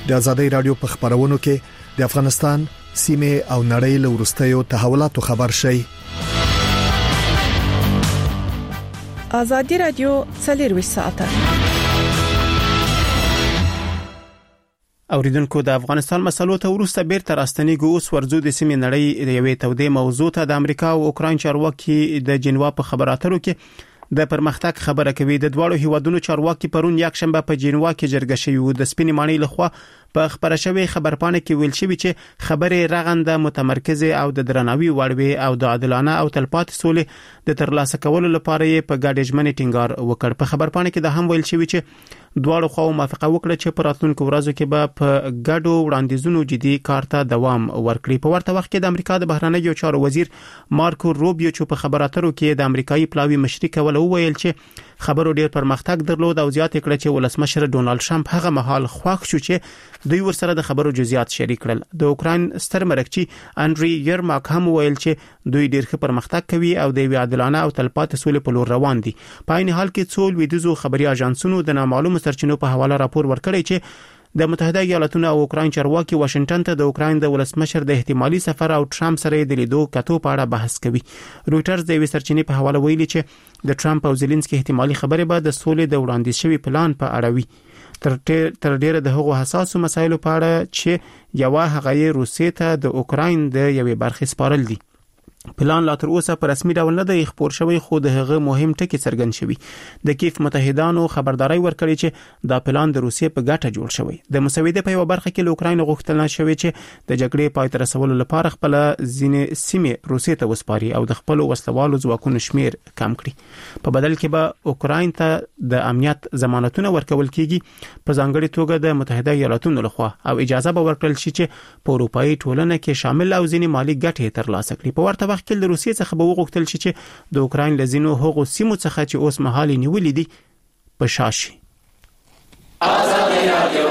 د ازادي رادیو په خبرونو کې د افغانستان سیمه او نړۍ له ورستیو تحولاتو خبر شي. ازادي رادیو 24 ساعته. اوریدونکو د افغانستان مسلو ته ورسته بیرته راستنیږو. اوس ورزو د سیمې نړۍ د یوې تودې موضوع ته د امریکا او اوکراین چارواکي د جنیوا په خبراتو کې د پرمختګ خبره کوي. د دوړو هیوادونو چارواکي پرون یک شنبه په جنیوا کې جرګه شوی و. د سپینې ماڼۍ لخوا په خبره شوی خبرپاڼه کې ویل شوی چې خبره رغنده متمرکزه او د درناوي وړوي او د عادلانه او تلپاتې سولې د ترلاسه کولو لپاره په ګډ ژمنې ټینګار وکړ. په خبرپاڼه کې د هم ویل شوی چې دواړو خواو موافقه وکړه چې په راتلونکو ورځو کې به په ګډو وړاندیزونو جدي کار ته دوام ورکړي. په ورته وخت کې د امریکا د بهرنیو چارو وزیر مارکو روبیو چې په خبراتو کې د امریکایي پلاوی مشري کول وویل چې خبرو ډیر پرمختګ درلود او زیات کړ چې ولسمشر ډونالد ټرمپ هغه مهال خوښ شو چې دوی ورسره د خبرو جزئیات شریک کړل. د اوکراین ستر مرکچی انډری یرماک هم ویل چې دوی ډیر ښه پرمختګ کوي او د عادلانه او تلپاتې سولې په لور روان دي. په عین حال کې څو لویدیځو خبري اژانسونو د نامعلومو سرچینو په حواله راپور ورکړی چې د متحده ایالاتونو او اوکراین چارواکي واشنگټن ته د اوکراین د ولسمشر د احتمالي سفر او ټرمپ سره د لیدو کتو په اړه بحث کوي. رويټرز د وی سرچینې په حواله ویلي چې د ټرمپ او زيلنسکي احتمالي خبرې به د سولې د وړاندیز شوی پلان په اړه وي. تر ډیره د هغو حساسو مسایلو په اړه چې یو هغه روسیې ته د اوکراین د یوې برخې سپارل دي. پلان لا تر اوسه په رسمي ډول نه دی خبر شوی، خو د هغه مهم ټکی څرګند شوی. د کیف متحدانو خبرداري ورکړي چې دا پلان د روسیې په ګټه جوړ شوی. د مسودې په یو برخه کې اوکراین غوښتنه شوی چې د جګړې پای ته رسولو لپاره خپل ځینې سیمې روسیې ته وسپاري او د خپل وسلوالو ځواکونو شمیر کم کړي. په بدل کې به اوکراین ته د امنیت ضمانتونه ورکول کیږي، په ځانګړي توګه د متحده ایالاتونو لخوا، او اجازه به ورکړل شي چې په اروپאי ټولنه کې شامل او ځینې مالی ګټې ترلاسه کړي. په ورته وخت کې د روسیې څخه به وغوښتل شي چې د اوکراین لزینو هغو سیمو څخه چې اوس مهال نیولې دي په شاشي. ازادي رادیو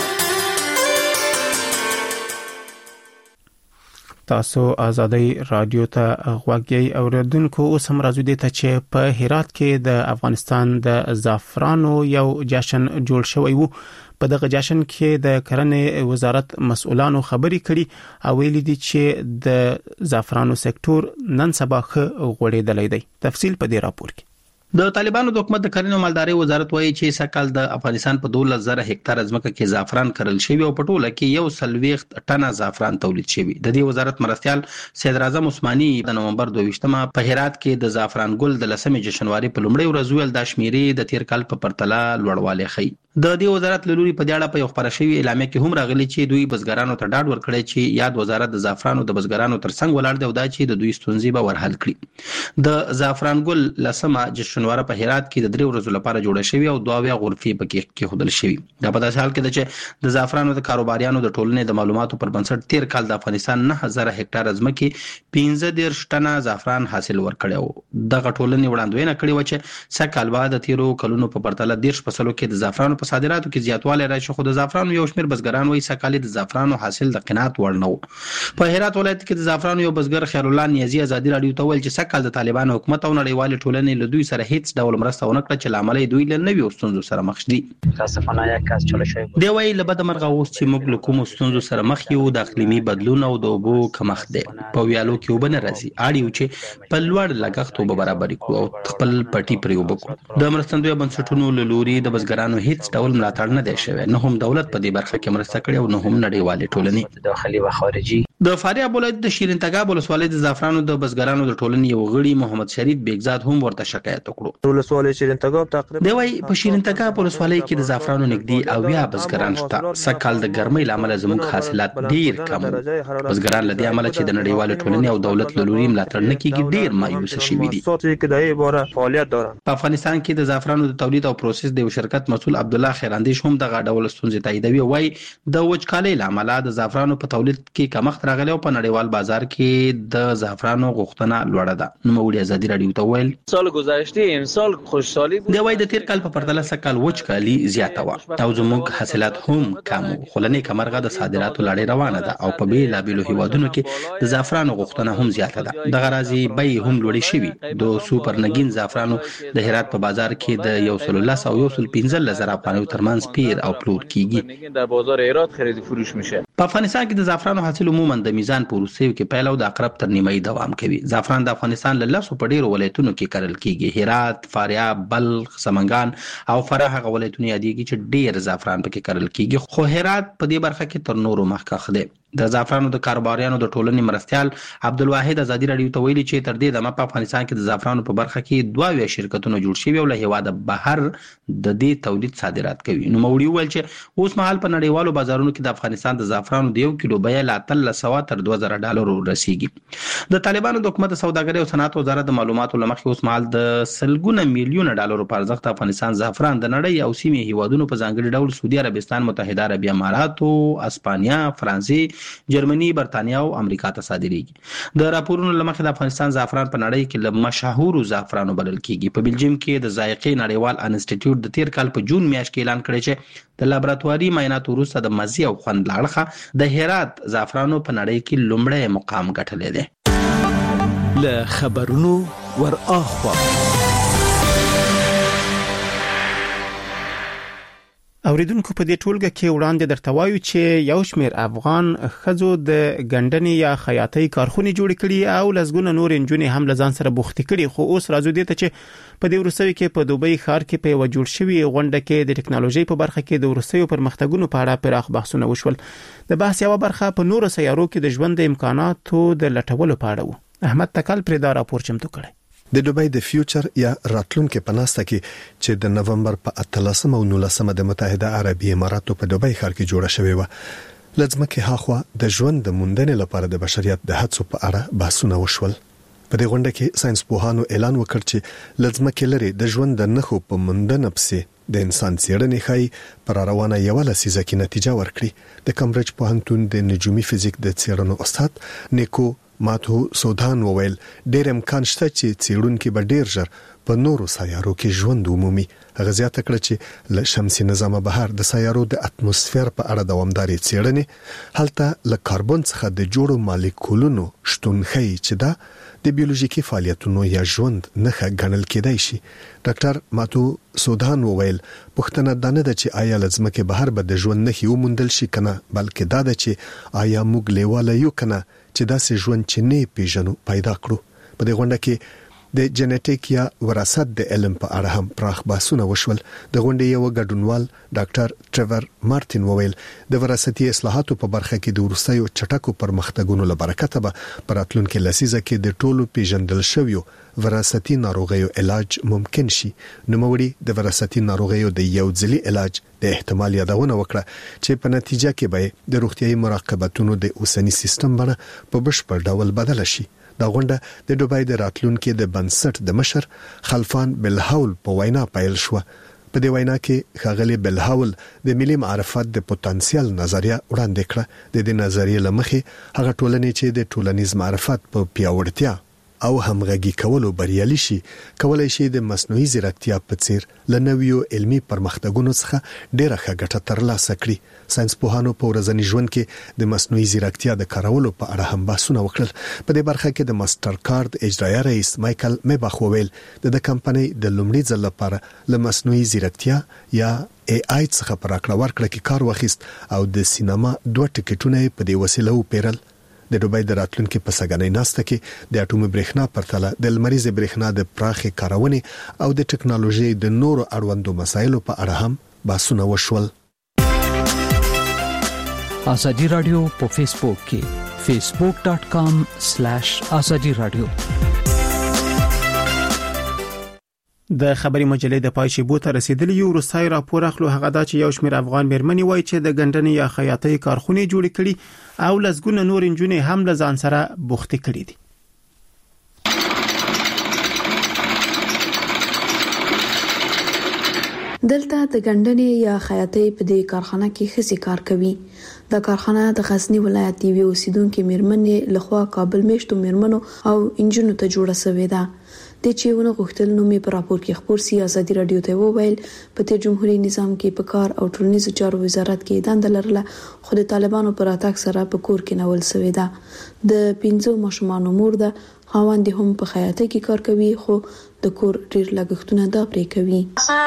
تاسو ازادي رادیو ته غوږی اوریدونکو. اوس هم راځو دي ته چې په هرات کې د افغانستان د زعفرانو یو جشن جوړ شوی وو. په دغه جشن کې د کرنې وزارت مسؤلانو خبري کړي او ویلي دي چې د زعفرانو سکتور نن سبا ښه غوړېدلی دی. تفصیل په دې راپور کې. د طالبانو د حکومت د کرنې او مالدارۍ وزارت وایي چې سکهال د افغانستان په 12,000 هکتار ځمکه کې زعفران کرل شوی او په ټوله کې 140 ټنه زعفران تولید شوی. د دې وزارت مرستيال سید اعظم عثماني د نومبر 22مه په هرات کې د زعفران ګل د 10 جشنواري په لومړۍ ورځ ویل د شمیرې د تیر کال په پرتله لوړوالی خي. د دې وزارت له لوري په دې اړه په یو خبره شوی اعلامیه کې هم راغلی چې دوی بزګرانو ته ډاډ ورکړی چې یاد وزارت د زعفرانو د بزګرانو ترڅنګ ولاړ دی او دا چې د دوی ستونزې به ورحل کړي. د زعفران ګل 10 جشنواره په هرات کې د 3 ورځو لپاره جوړه شوی او 2 غرفې پکې کېښودل شوی. دا په داسې حال کې ده چې د زعفرانو د کاروباریانو د ټولنې د معلوماتو پر بنسټ تیر کال د افغانستان 9000 هکتار ځمکې 15 ټنه زعفران حاصل ورکړی او دغه ټولنې وړاندوینه کړې و چې سکهال بعد د تیرو کلونو په پرتله 10 فصلو کې د زعفرانو په صادراتو کې زیاتوالی راشي، خو د زعفرانو یو شمېر بزګران وایي سکهال د زعفرانو حاصل د قناعت وړ نه و. په هرات ولایت کې د زعفرانو یو بزګر خیر الله نیازي ازادي رادیو ته ویل چې سکهال د طالبانو حکومت او نړیوال ټولنې له دوی سره هیڅ ډول مرسته ونه کړه چې لامل دوی له نویو ستونزو سره مخ دي. متاسفانه یک کس چاله شوی دی وایي له بده مرغه اوس چې موږ له کومو ستونزو سره مخ یو د اقلیمي بدلون او د اوبو کمښت دی. په ویالو کې اوبه نه راځي، اړ یو چې په لوړ لګښت اوبه برابر کړو او خپل پټي پرې اوبه کړو. د مرستندوی بنسټونو له لوري د بزګرانو هیڅ ډول ملاتړ نه دی شوی، نه هم دولت په دې برخه کې مرسته کړې او نه هم نړیوالې ټولنې داخلي او خارجي. د فاریاب ولایت د شیرین تګاب ولسوالۍ د زعفرانو د بزګرانو د ټولنې یو غړي محمد شریف بیگزاد هم ورته شکایت وکړو. ولسوالۍ شیرین تګاب تقریبا دی وايي په شیرین تګاب ولسوالۍ کې د زعفرانو نږدې او یا بزګران شته. سکهال د ګرمۍ لامل زموږ حاصلات ډیر کم، بزګران له دې عمله چې د نړیوال ټولنې او دولت له لوري ملاتړ نه کیږي ډیر مایوس شوي دي. په افغانستان کې د زعفرانو د تولید او پروسس د یو شرکت مسؤل عبد الله خیراندیش هم دغه ډول ستونزې تاییدوي. وايي د وچکالۍ لامل د زعفرانو په تولید کې کمښت راغلی او په نړیوال بازار کې د زعفرانو غوښتنه لوړه ده. نو موږ ازادي رادیو ته ویل سال گذشته امسال خوشحالي بود. د وای د تیر کال په پرتله سکهال وچکالي زیاته و او زموږ حاصلات هم کم وو. خلنې کمرغه د صادراتو لړۍ روانه ده او په بیلابیلو هیوادونو کې د زعفرانو غوښتنه هم زیاته ده. د غرازي بیې هم لوړې شوي. د سوپر نگین زعفرانو د هرات په بازار کې د 110 او 115,000 افغانیو ترمنځ پیر او پلور کیږي. در بازار هرات خرید فروش میشه. په افغانستان کې د زعفرانو حاصل عموما د میزان په وروستیو کې پیل او د اقرب تر نیمایي دوام کوي. زعفران د افغانستان له لاسو په ډیرو ولایتونو کې کرل کیږي. هرات، فاریاب، بلخ، سمنګان او فراه هغه ولایتونه یادېږي چې ډیر زعفران پکې کرل کیږي. خو هرات په دې برخه کې تر نورو مخکښ دی. د زعفرانو د کاروباریانو د ټولنې مرستيال عبدالواحد ازادي رادیو ته ویلي چې تر دې دمه په افغانستان کې د زعفرانو په برخه کې 22 شرکتونه جوړ شوي او له هیواده بهر د دې تولید صادرات کوي. نو موړي ویل چې اوس مهال په نړیوالو بازارونو کې د افغانستان د زعفرانو د 1 کیلو بیه له $1300 تر $2000 رسیږي. د طالبانو د حکومت سوداګرۍ او صنعت وزارت د معلوماتو لمخې اوس مهال د سلګونه میلیونه ډالرو په ارزښت افغانستان زعفران د نړۍ او سیمې هیوادونو په ځانګړي ډول سعودي عربستان، متحده عربي امارات، اسپانیا، فرانسې، جرمني، برتانیا او امریکا ته صادریږي. د راپورونو لمخې د افغانستان زعفران په نړۍ کې له مشهورو زعفرانو بلل کیږي. په بلجیم کې د ذائقې نړیوال انسټیټیوټ د تیر کال په جون میاشت کې اعلان کړی چې د لابراتواري معایناتو وروسته د مزي او خوند لاړخه د هرات زعفرانو په نړۍ کې لومړی مقام ګټلی دی. له خبرونو ور اخوا اوریدونکو په دې ټولګه کې وړاندې درته وایو چې یو شمېر افغان ښځو د ګندنې یا خیاطۍ کارخونې جوړې کړي او لزګونه نور انجونې هم لزان سره بوختې کړي. خو اوس راځو دې ته چې په دې وروستیو کې په دوبۍ ښار کې په یو جوړ شوی غونډه کې د ټکنالوژي په برخه کې د وروستیو پرمختګونو په اړه پراخ بحثونه وشول. د بحث یو برخه په نورو سیارو کې د ژوند د امکاناتو د لټولو په اړه و. احمد تکل پر دا راپور چمتو کړی. د دوبۍ د فیوچر یا راتلونکو په ناسته کې چې د نومبر په 18 او 19 د متحده عربي اماراتو په دوبۍ ښار کې جوړه شوې و، لږمکه هاخوا د ژوند د موندنې لپاره د بشریت د هڅو په اړه بحثونه وشول. په دې غونډه کې ساينس پوهانو اعلان وکړ چې لږمکه لري د ژوند د نخو په موندنه پسې د انسان څېړنې خای پر روانه یو لسیزه کې نتیجه ورکړي. د کمبرج پوهنتون د نجومي فزیک د څېړنو استاد نیکو ماتو سودان وویل ډېر امکان شته چې څېړونکو به ډېر ژر په نورو سیارو کې ژوند ومومي. هغه زیاته کړه چې له شمسي نظام بهر د سیارو د اتموسفیر په اړه دوامداري څېړنې هلته له کاربن څخه د جوړو مالیکولونو شتون ښيي چې دا د بیولوژیکي فعالیتونو یا ژوند نښه ګڼل کېدای شي. ډاکټر ماتو سودان وویل پوښتنه دا نه ده چې آیا لزمکه بهر به د ژوند نښې وموندل شي کنه، بلکې دا ده چې آیا موږ لیواله یو کنه چې داسې ژوند چې نه پیژنو پیدا کړو. په دې غونډه کې د جنټیک یا وراثت د علم په اړه هم پراخ بحثونه وشول. د غونډې یو ګډونوال ډاکټر ټریور مارټین وویل د وراثتي اصلاحاتو په برخه کې د ورستیو چټکو پرمختګونو لپاره به پر راتلونکي لسیزه کې د ټولو پیژندل شویو وراثتي ناروغیو علاج ممکن شي. نوموړي د وراثتي ناروغیو د یو ځلي علاج د احتمال یادونه وکړه چې په نتیجه کې به د روغتيایي مراقبتونو د اوسنی سیستم باندې په بشپړ ډول بدل شي. دا غونډه د دوبۍ د راتلونکو د بنسټ د مشر خلفان بلحول په وینا پیل شو. په دې وینا کې ښاغلي بلحول د ملي معرفت د پوتنسیال نظریه وړاندې کړه. د دې نظریې لمخې هغه ټولنې چې د ټولنیز معرفت په پیاوړتیا او همغږي کولو بریالي شي کولای شي د مصنوعي ځیرکتیا په څیر لنویو علمي پرمختګونو څخه ډیره ښه ګټه ترلاسه کړي. ساينس پوهانو په ورځني ژوند کې د مصنوعي ځیرکتیا د کارولو په اړه هم بحثونه وکړل. په دې برخه کې د ماستر کارت اجرایي رئیس مایکل میباخ وویل د کمپنۍ د لومړي ځل لپاره له مصنوعي ځیرکتیا یا AI څخه پر راکړه ورکړه کې کار واخیست او د سینما 2 ټیکټونه په دې وسیله وپیرل. د دوبۍ د راتلونکو په سګنۍ ناسته کې د اټومي برېښنا پرتله د لمریزې برېښنا د پراخې کارونې او د ټکنالوژي د نورو اړوندو مسایلو په اړه هم بحثونه وشول. ازادي رادیو په فیسبوک کې facebook.com/azadi radio. د خبري مجلې د پای شیبو ته رسیدلی یو روسای راپور اخلو هغه دا چې یو شمېر افغان مېرمنې وایي چې د ګندنې یا خیاطۍ کارخونې جوړې کړي او لزګونه نور انجونې هم له ځان سره بوختې کړي دي. دلته د ګندنې یا خیاطۍ په دې کارخانه کې ښځې کار کوي. دا کارخانه د غزنی ولایت دی اوسیدونکو میرمنې لخوا کابل میشتو میرمنو او انجنونو ته جوړه شوې ده. د چېونه غوښتل نو می پر راپور کې خبر سي ازادي رادیو ته وویل په تیر جمهوریت نظام کې په کار او ټولنیزو چارو وزارت کې دنده لرله خو د طالبانو پر اتاک سره په کور کې نول شوې ده. د 15 ماشومانو مور ده، خاوند هم په خیاطۍ کې کار کوي خو د کور ډیر لګښتونه دا پرې کوي.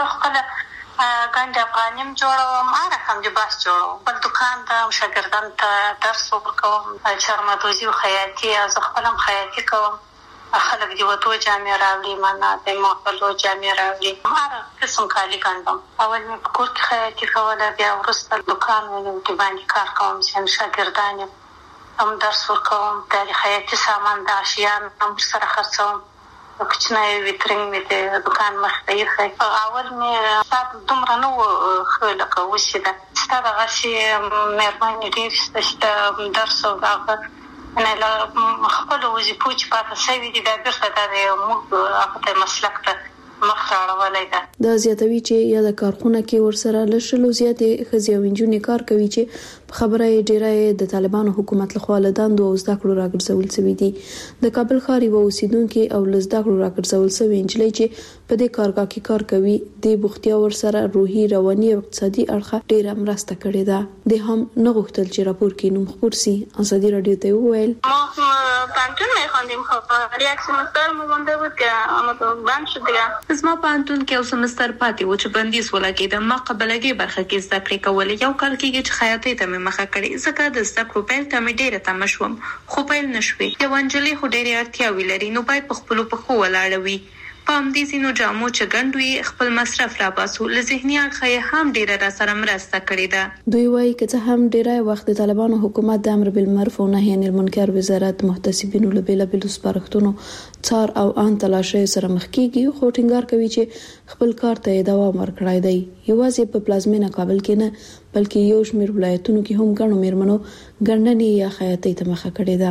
ګنډ افغانیم جوړوم، هم د باس جوړوم، بل دکان ته شاګردان ته درس ورکوم، چرمدوزي او خیاطي از خپلم خیاطي کوم. خلک دی وته جامې راوړي، معنا د مخلو جامې راوړي، هر قسم کالي ګنډم. اول مې په کور کې خیاطي کوله، بیا ورسته دکان ولې باندې کار کوم چې شاګردان هم درس ورکوم. د خیاطي سامان د اشیاء هم سره خرڅوم. کوچنی ویترینګ مې د دکان مخته یې اول مې سات دومره نو خلک وسیده ستاره غشي مېرمنې ډېر ست درس او هغه نه لا خپل وظیفو چې پاتې شوی دي د بیرته د موږ هغه مسلک ته مخراړولای ده. دا زیاتوي چې یا د کارخونه کې ورسره لشلو زیاتې خزي او انجونې کار کوي چې خبره یې ډیره د طالبانو حکومت لخوا لداندو او زده کړو راګرځول شوی دي. د کابل ښاري و اوسیدونکو او لزده کړو راګرځول شوی انجلۍ چې په دې کارګاه کې کار کوي د بوختیا ورسره روحي رواني او اقتصادي اړخه ډیره مرسته کړې ده. د هم نه غوښتل چې راپور کې نوم خبر سي. ازادي رادیو ته وویل ما پانتون مې خوندم خو ریاکشن مستر مې باندې وکړه اما ته باندې شو دیګه زما پانتون کې اوس مستر پاتې و چې بندیز ولګیدم. ما قبلګي برخه کې زده کړې کولې، یو کال کې چې خیاطۍ ته مې مخه کړې ځکه د زده کړو پیل ته مې ډیره تمه شوم خو پیل نشوي. یو انجلۍ خو ډیره اړتیاوي لري نو باید په خپل پخو ولاړوي. په همدې سينو جامو چې ګندوي خپل مصرف را باسو له ذهني اړخه هم ډیره را سره مرسته کړې ده. دوی وايي چې هم ډیره وخت د طالبانو حکومت د امر بالمعروف او نهي عن المنکر وزارت محتسبینو له بیلابیلو سپارښتنو څار او ان تلاشي سره مخ کیږي خو ټینګار کوي چې خپل کار ته دوام ورکړای دی. یوازې په پلازمینه کابل کې نه بلکې یو شمېر ولایتونو کې هم ګڼو میرمنو ګندنې یا خیاطۍ ته مخه کړې ده.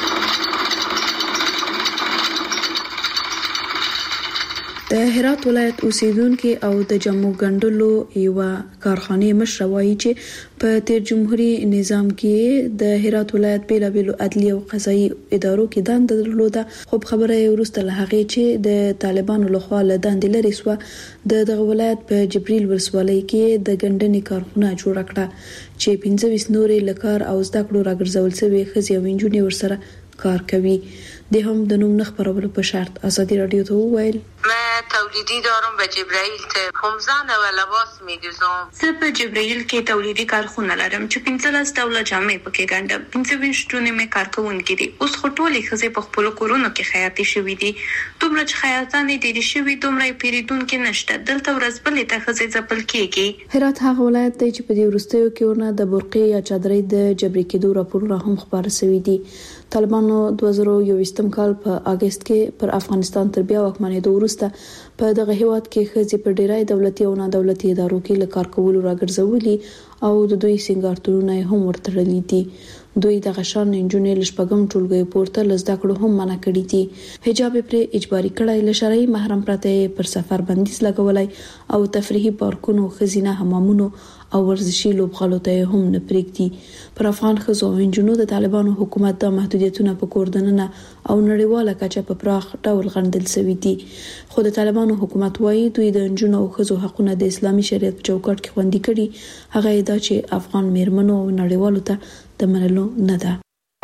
د هرات ولایت اوسیدونکو او د جمو ګندلو یو کارخانه مشر وایي چې په تیر جمهوریت نظام کې د هرات ولایت بیلابیلو عدلي او قضایي ادارو کې دنده درلوده خو خبره ورسته له هغه چې د طالبانو لخوا له دندې لري سو د ولایت په جبريل ولسوالۍ کې د ګندنې کارخانه جوړ کړه چې 15 نورې لکار او زده کړو راګرځول شوی خزي او انجونې ورسره کار کوي. د هم د نوم نخبرولو په شرط ازادي رادیو ته وویل من تولیدی دارم به جبرائیل ته خمزان و لباس می‌دوزم. زه په جبرائیل کې تولیدي کارخونه لرم چې 15 ډوله جامې پکې ګنډم. 25 ټونه مې کارکونکي دي. اوس خو ټولې ښځې په خپل کورونو کې خیاطي شوې دي. دومره چې خیاطانې دي شوې دومره پیریدونکو نشته. دلته ورځ بلې ته ښځې ځپل کېږي. هرات هغه ولایت دی چې په دې وروستیو کې ورنه د برقې یا چادرې د جبري کېدو راپورونه هم خبر شوي دي. طالبانو 2021 کال په اگست کې پر افغانستان تر بیا واکمنېدو وروسته په دغه هیواد کې ښځې په ډیری دولتي او نه دولتي ادارو کې لکار کول راګرځولي او د دوی سنگارتونه هم ورتړلي دي. دوی د غشان انجونې لشپګم ټولګي پورته لزده کړو هم منع کړی دي. حجاب پر اجباري کړای لشرعي محرم پرته پر سفر بندیز لګولای او تفریحي پارکونو خزینه حمامونو او ورزشي لوبغالو ته هم نه پریږدي. پر افغان خزو انجونو د طالبانو حکومت د محدودیتونو په کوردننه او نړیواله کچه په پراخ ډول غندل شوی دي. خو د طالبانو حکومت وايي دوی د انجونو او خزو حقونه د اسلامي شریعت په چوکاټ کې خوندي کړي. هغه دا چې افغان میرمنو او نړیوالو ته د منلو نه ده.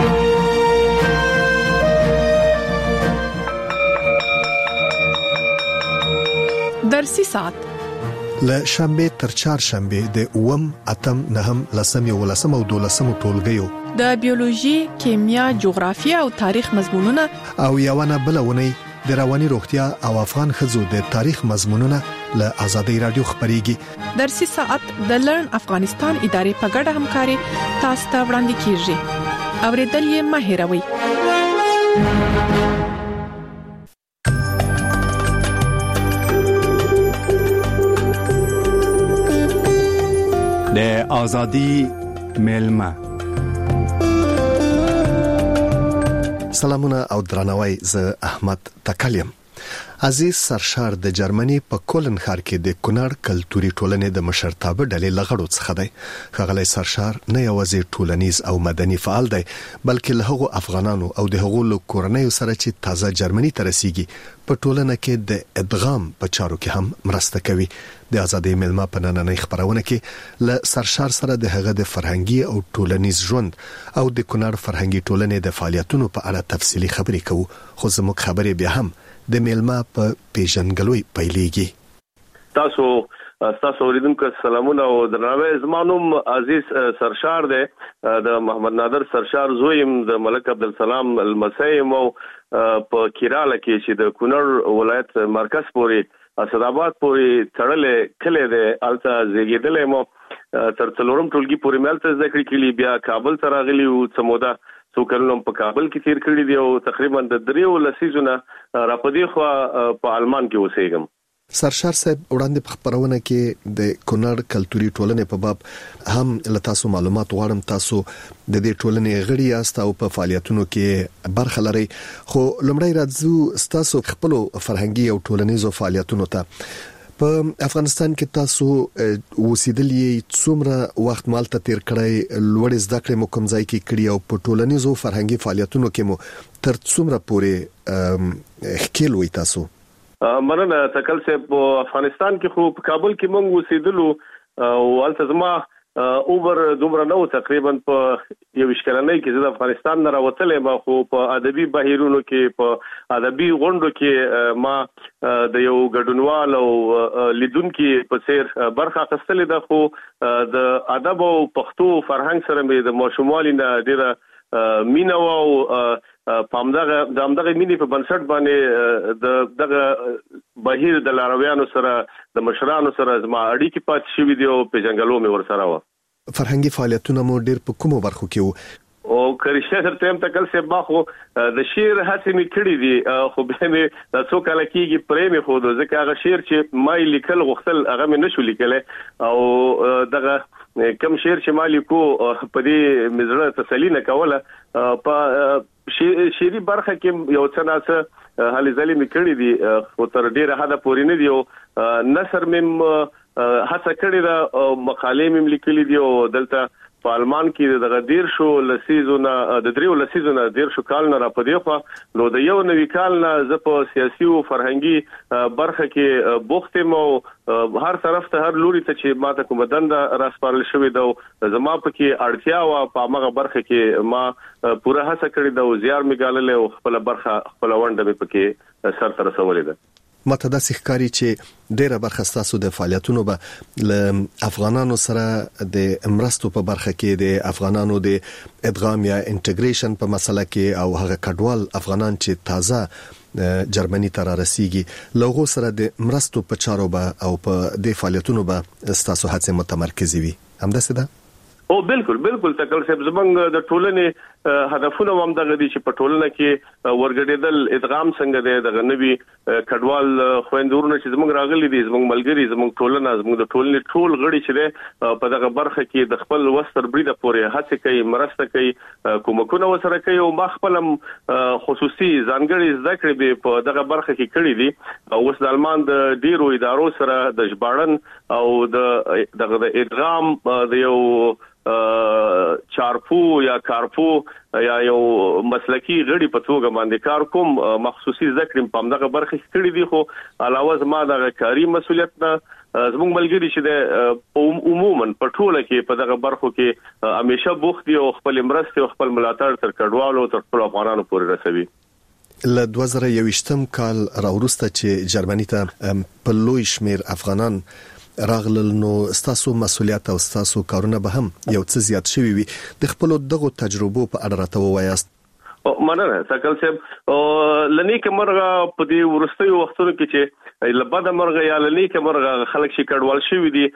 درسي ساعت له شنبه تر چهارشنبه د 8 اتم نهم لسم او 12 ټولګیو د بیولوژي، کیمیا، جغرافیه او تاریخ مضمونونه او یوونه بلونه د رواني روغتیا او افغان خزو د تاریخ مضمونونه له ازادي رادیو خبريږي. درسي ساعت د لرن افغانستان ادارې په ګډه همکاري تاسو ته وړاندې کیږي. اوریدل یې مه هېروئ. د ازادي ملما سلامونه او درناوی. زه احمد تکلیم. عزیز سرشار د جرمني په کولن ښار کې د کونړ کلتوري ټولنې د مشرتابه ډلې لغړو څخه دی. ښاغلی سرشار نه یوازې ټولنیز او مدني فعال دی بلکې له هغو افغانانو او د هغو له کورنیو سره چې تازه جرمني ته رسیږي په ټولنه کې د ادغام په چارو کې هم مرسته کوي. د ازادۍ ملما په نننۍ خبرونه کې له سرشار سره د هغه د فرهنګي او ټولنیز ژوند او د کونړ فرهنګي ټولنې د فعالیتونو په اړه تفصیلی خبرې کوو. خو زموږ خبرې بیا هم د ملما په پیژنګلوي پیلېږي. تاسو اوریدونکو سلامونه او درناوی. زمانوم عزیز سرشار دی د محمد نادر سرشار زویم د ملک عبدالسلام المسیم او په کیراله کې چې د کونړ ولایت مرکز پورې اسداباد پورې تړلې کله د الته زیږیدلې مو تر څلورم ټولګي پورې ملته ذکر کړي بیا کابل ته راغلی او سمودا څو کلونه په کابل کې تیر کړی دی او تقریبا د 3 لسیزونه را پدې خو په آلمان کې اوسېږم. سرشار صاحب وړاندې په خبرونه کې د کونړ کلتوري ټولنې په باب هم له تاسو معلومات غواړم. تاسو د دې ټولنې غړي یاست او په فعالیتونو کې برخه لرئ. خو لومړی راځو تاسو خپل فرهنګي او ټولنیزو فعالیتونو ته. په افغانستان کې تاسو اوسېدلې څومره وخت مالته تیر کړی، لوړ زده کړې مو کوم ځای کې کړی او په ټولنیزو فرهنګي فعالیتونو کې مو تر څومره پورې خکېل وي تاسو؟ مننه تکل صاحب. په افغانستان کې خو په کابل کې مونږ اوسېدلو او الته زما اوبر دومره نو تقریبا په یو اشکالنۍ کې د افغانستان نه راوتلې ما خو په ادبي بهیرونو کې په ادبي غونډو کې ما د یو ګډونوال او لیدونکو په څیر برخه اخیستلې ده. خو د ادب او پښتو فرهنګ سره مې د ماشوموالي نه ډیره مینه او پامدغه مینې په بنسټ باندې دغه بهیر د لارویانو سره د مشرانو سره زما اړیکې پات شوې دي او په جنگلو مې ورسره و. فرهنګي فعالیتونه مو ډیر په کومو برخو کې وو؟ او کرشته ترته هم تکل سه باخو د شعر هڅې مې کړې دي خو به مې د څو کال کېږي پرې مې خو ځکه هغه شعر چې ما لیکل غوښتل هغه مې نشو لیکل او دغه کم شعر چې ما لیکو په دې مزړه تسلی نه کوله. په شعري برخه کې یو څه ناڅه هلي ځلې مې کړې دي خو تر ډیره حد پورې نه دی او نثر مې هڅه کړې ده او مقالې مې لیکلې دي او دلته په آلمان کې دغه 13 لسیزونه د 3 لسیزونه 13 کال نه را پدې خو نو د یو نوي کال نه ز په سیاسي او فرهنګي برخه کې بوخت مو هر طرف ته هر لوري ته چې ماته کوم دنده راسپارل شوې ده زما په کې اړتیا او په هغه برخه کې ما پوره هڅه کړې ده او زیار می ګاللې او خپل برخه خپل ونده مې پکې سر تر رسولې ده. ماته دا ښکاري چې ډیره برخه ستاسو د فعالیتونو به ل افغانانو سره د مرستو په برخه کې د افغانانو د ادغام یا انټیګریشن په مسله کې او هغه کډوال افغانان چې تازه جرمني ته رسیږي لغو سره د مرستو په چارو به او په د فعالیتونو به ستاسو هڅه متمرکز وي. همداسې ده؟ او بالکل تکل صاحب زمنګ د ټولنې هدفونه هم دغه دي چې په ټولنه کې ورګډېدل ادغام څنګه دی دغه نوي کډوال خويندورونه چې زمنګ راغلي دي زمنګ ملګری زمنګ ټولنه زمنګ د ټولنې ټول غړي چې په دغه برخه کې د خپل وستر بریده پورې هڅه کوي مرسته کوي کومکونه وسره کوي او ما خپل خصوصي ځانګړي زده کړې به په دغه برخه کې کړې دي او اوس د آلمان د ډیرو ادارو سره د ژباړن او دغه ادغام د یو چارپو یا کارپو یا یو مسلکی غړي په توګه باندې کار کوم مخصوصي ذکر په دغه برخه کې کړی دی. خو علاوه زما د کاری مسولیت نه زموږ ملګری چې د عموما په ټوله کې په دغه برخو کې همیشه بوخت دي او خپل مرسته او خپل ملاتړ تر کډوالو تر خپل افغانانو پورې رسوي. ل 2021 کال راورسته چې جرمني ته په لوی شمیر افغانان راغلل نو ستاسو مسولیت او ستاسو کارونه به هم یو څه زیات شوي وي. د خپل دغه تجربو په اړه راته وایاست. مننه تکل صاحب. لنیک مرغه په دې ورستیو وختونو کې چې لبد مرغه یا لنیک مرغه خلک شي کډوال شوي دي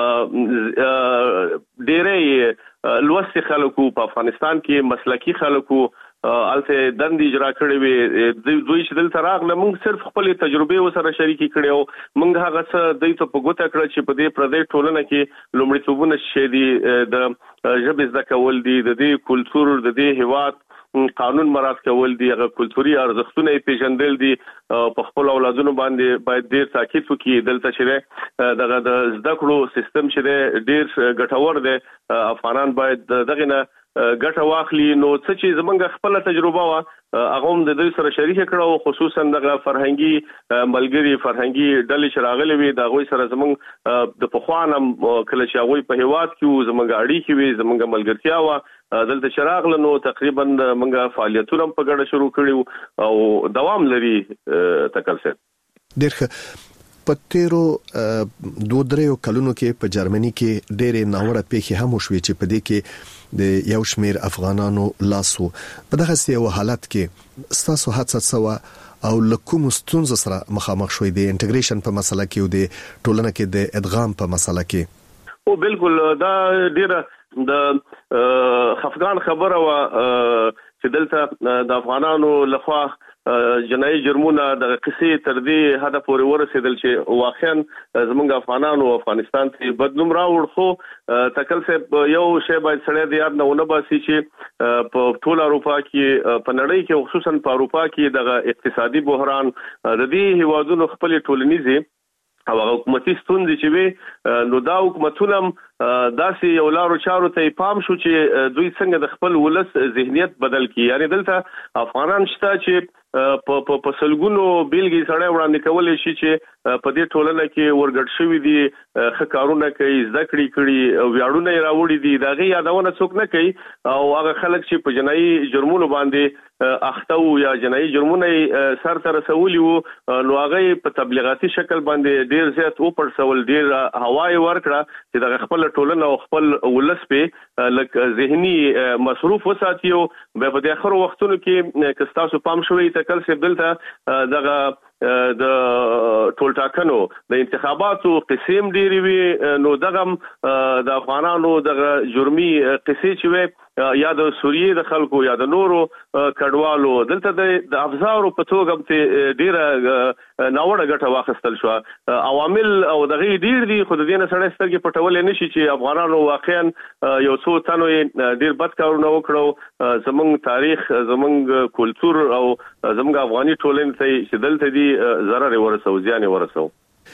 ډېرې لوستي خلکو په افغانستان کې مسلکی خلکو الته دند اجرا کړی وي دوی چې دلته راغله موږ صرف خپل تجربه وسره شریکي کړي او موږ هغه څه د ته په ګوته کړ چې په دې پردې ټولنه کې لومړیتوبونه شې دي د ژبې زده کول دي د دې کلچر د دې هیواد قانون مراعات کول دي هغه کلتوري ارزښتونه پیژندل دي په خپل اولادونو باندې باید ډیر تاکید وکړي دلته چې دغه د زده کړو سیستم چې ډیر ګټور دی افغانان باید دغه نه ګټه واخلي نو څه چې زمونږ خپل تجربه وا هغه هم د دوی سره شریک کړو خصوصا دغه فرهنګي ملګری فرهنګي ډلې شراغلي وي د غوي سره زمونږ د پخوانم کله چې هغه په هیواد کې زمونږ اړیکې وي زمونږ ملګرتیا وا دلته شراغله نو تقریبا موږ فعالیتونه په ګډه شروع کړیو او دوام لري تکلسه ډېر پتیرو 2-3 کلونو کې په جرمني کې ډېرې ناوړه پیښې هم وشوي چې په دې کې د یو شمیر افغانانو لاسو په دغه یو حالت کې ستاسو هڅه سوا او لکوم ستونزو سره مخامخ شوي د انټیګریشن په مسله کې او د ټولنه کې د ادغام په مسله کې او بالکل دا ډیره د خفقان خبره وا چې دلته د افغانانو لخوا جنایي جرمونه د قصې تر دې هدا پورې ورسېدل چې واقعا زمونږ افغانانو افغانستان ته بدنوم راوړ خو تکلسه یو شی باید سره د یاد نه ونه باسي چې په ټول اروپا کې په نړۍ کې خصوصا په اروپا کې د اقتصادي بحران د دې هیوادونو خپل ټولنیزي او حکومتي ستونزې چې وي نو دا حکومتونه داسې یو لارو چارو ته پام شو چې دوی څنګه د خپل ولس ذهنیت بدل کړي یعنی دلته افغانان شته چې په سلګونو بیلګې سره وړاندې کولې شي چې په دې ټولنه کې ورګډ شوی دي خکارونه کوي ذکرې کړي ویاړونه راوړي دي دغه یادونه څوک نه کوي او هغه خلک چې په جنایي جرمونو باندې اخته او یا جنایي جرمونه سر تر رسولي وو نو هغه په تبلیغاتي شکل باندې ډیر زیات او پرسول ډیر هواي ورکړه چې دغه خپل ټولنه او خپل ولس په لک ذهني مصروف وساتيو په دې اخر وختونو کې کستاسو پام شوی کل څه دلته دغه د ټول ټاکنو د انتخاباتو قسم ډیری وی نو دغه د افغانانو دغه جرمي قصې چې وي یا د سوریې د خلکو یا د نورو کډوالو دلته د افزارو په توګه ته ډیره ناوړه ګټه واخیستل شو عوامل او دغه ډیر دي خو د دې نه سره سترګې پټول نه شي چې افغانانو واقعا یو څو تنو ډیر بد کارونه وکړو زمونږ تاریخ زمونږ کلچر او زمونږ افغاني ټولنې ته چې دلته دي ضرر ورسو زیان ورسو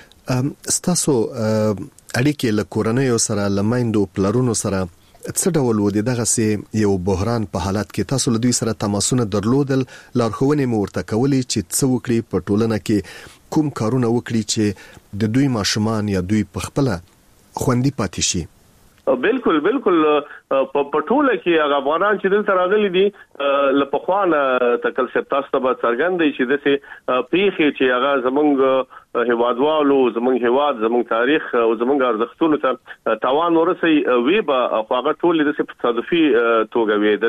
ستاسو اړیکې له کورنۍ سره لمایندو پلرونو سره څه ډول و دغه سي یو بحران په حالت کې تاسو له دوی سره تماسونه درلودل لارښوونې مو ورته کولې چې څه وکړي په ټولنه کې کوم کارونه وکړي چې د دوی ماشومان یا دوی په خپل خوندي پاتې شي بالکل په ټوله کې هغه افغانان چې دلته راغلي دي لپخوانه تکل سپتاست به څرګندې چې دسه پیخي چې هغه زمونږ هیوادوالو زمونږ هیواد زمونږ تاریخ او زمونږ ارزښتونو ته تاوان ورسي وی به هغه ټول د تصادفي توګه وي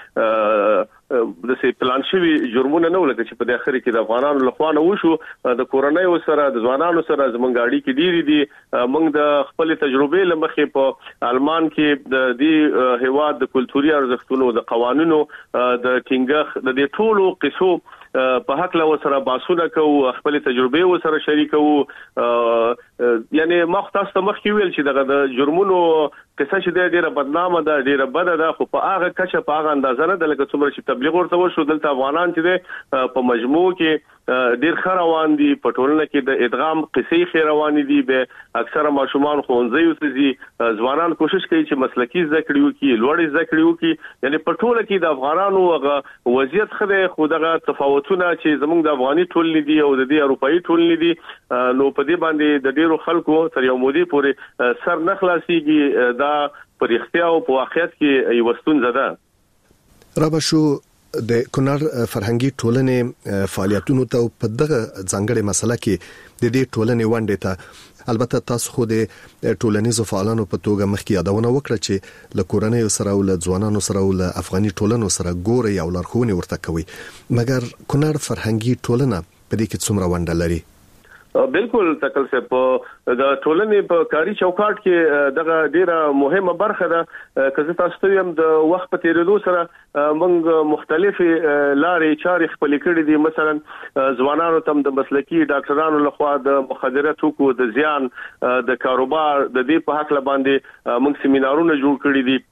د سي پلان شوی جرمونه نه ولکه چې په داخلي کې د افغانانو لخوانه وشو د کورنۍ سره د ځوانانو سره زمونږ اړیکې ډېری دي موږ د خپل تجربې لمخې په آلمان کې د دې هیواد د کلتوري ارزښتونو د قوانینو د ټینګښ د دې ټولو قصو په حق له سره باسونه کوو خپل تجربې سره شریکو یعنی مختص مخکې ویل چې دغه د جرمونو قصه چې ډیره بدنامه ده ډیره بده ده خو په هغه کچه په هغه اندازه نه د لکه څومره چې تبلیغ ورته وشو دلته افغانان چې په مجموع کې ډیر خروان دي په ټولنه کې د ادغام قصې خروان دي به اکثره ماشومان خوندزي او ځوانان کوشش کوي چې مسلکي ذکر وکړي لوړ ذکر وکړي یعنی په ټوله کې د افغانانو وضعیت خره خودغه تفاوتونه چې زموږ د افغاني ټولنې دي او د دې اروپאי ټولنې دي نو په دې باندې د ډیرو خلکو تر یو مودي پورې سر نه خلاصيږي دا پر اختیار او په واقعیت کې یو ستونزه ده رابشو د کونړ فرهنګي ټولنې فعالیتونو ته په دغه ځانګړي مسله کې د دې ټولنې ونډه ته البته تاسو خو د ټولنیزو فعالانو په توګه مخکې یادونه وکړه چې له کورنۍ سره او له ځوانانو سره او له افغاني ټولنو سره ګوري او لارښوونې ورته کوي مګر کونړ فرهنګي ټولنه په دې کې څومره ونډه لري بالکل تکل سے په د ټولنې په کاری چوکاټ کې دغه ډیره مهمه برخه ده که تاسو ته هم د وخت په تیریدو سره موږ مختلفي لارې چارې خپل کړې دي مثلا ځوانانو تم د مسلکي ډاکټرانو لخوا د مخدره توکو د زیان د کاروبار د دې په حق باندې موږ سیمینارونه جوړ کړی دي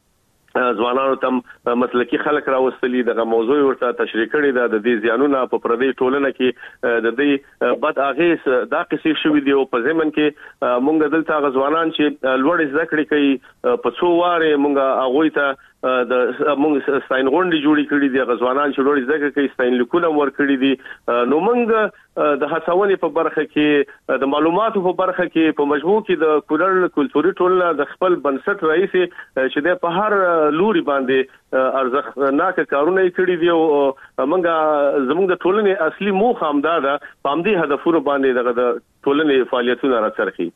ځوانانو تم مسلکی خلک راوستلي دغه موضوع ورته تشریح کړي د دې زیانونه په پردي ټولنه کې د دې بد اغیز دا قصې شوې دي او په زمن کې مونږ دلته غزوانان چې لوړ ذکر کوي په څو واره مونږ اغوي ته د مونږ ستاین غونډې جوړې کړې دي غزوانان چې لوړ ذکر کوي ستاین لیکونه ور کړې دي نو مونږ د هڅونې په برخه کې د معلوماتو په برخه کې په مجموع کې د کورل کلتوري ټولنه د خپل بنسټ رئیس چې د په هر لوري باندې ارزښتناک کارونه کړی دي او موږ زموږ د ټولنې اصلي موخه هم ده په همدې هدفونو باندې د ټولنې فعالیتونه راڅرخي.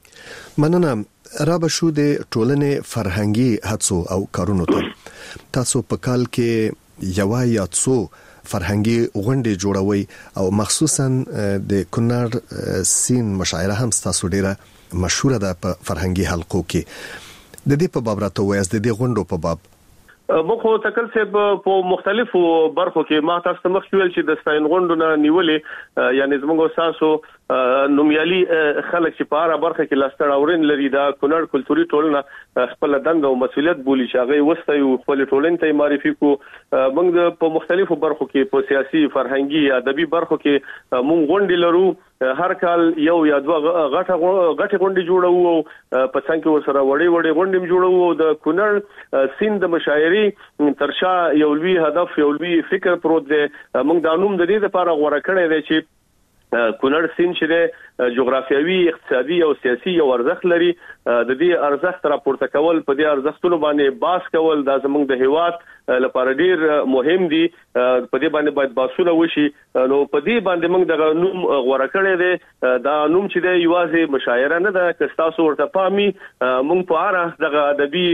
مننه. را به شو د ټولنې فرهنګي هڅو او کارونو ته تاسو په کال کې یو یا څو فرهنګي غونډې جوړوي او مخصوصا د کونړ سین مشاعره هم تاسو ډیره مشهوره ده په فرهنګي حلقو کې. د دې په باب راته وایي د دې غونډو په باب مخه تکل سه په مختلفو برخو کې ما تاسو مخ ویل چې د ستاین غونډونه نیولې یعنی زموږ تاسو نومیالي خلک چې په اړه برخه کې لاستړ اورین لري دا کونړ کلتوري ټولنه خپل دنده او مسولیت بولی چې هغه وستایو خپل ټولنې ته معرفي کو موږ په مختلفو برخو کې په سیاسي فرهنګي ادبي برخو کې موږ غونډې لرو هر کال یو یا دوه غټه غونډې جوړو په څنګه ورسره وړي غونډې جوړو د کونړ سیند د مشاعري ترشا یو لوی هدف یو لوی فکر پروت دی موږ د نوم د دې لپاره غوړه کړی دی چې کونړ سیند چې جغرافیوي اقتصادي او سیاسي یو ارزښت لري د دې ارزښت راپورته کول په دې ارزښتونو باندې باس کول د زموږ د هیواد لپاره ډیر مهم دي په دې باندې باید باسونه وشي نو په دې باندې موږ د نوم غوړه کړی دی دا نوم چې دی یوازې مشاعره نه ده که تاسو ورته پامي موږ په اړه د ادبي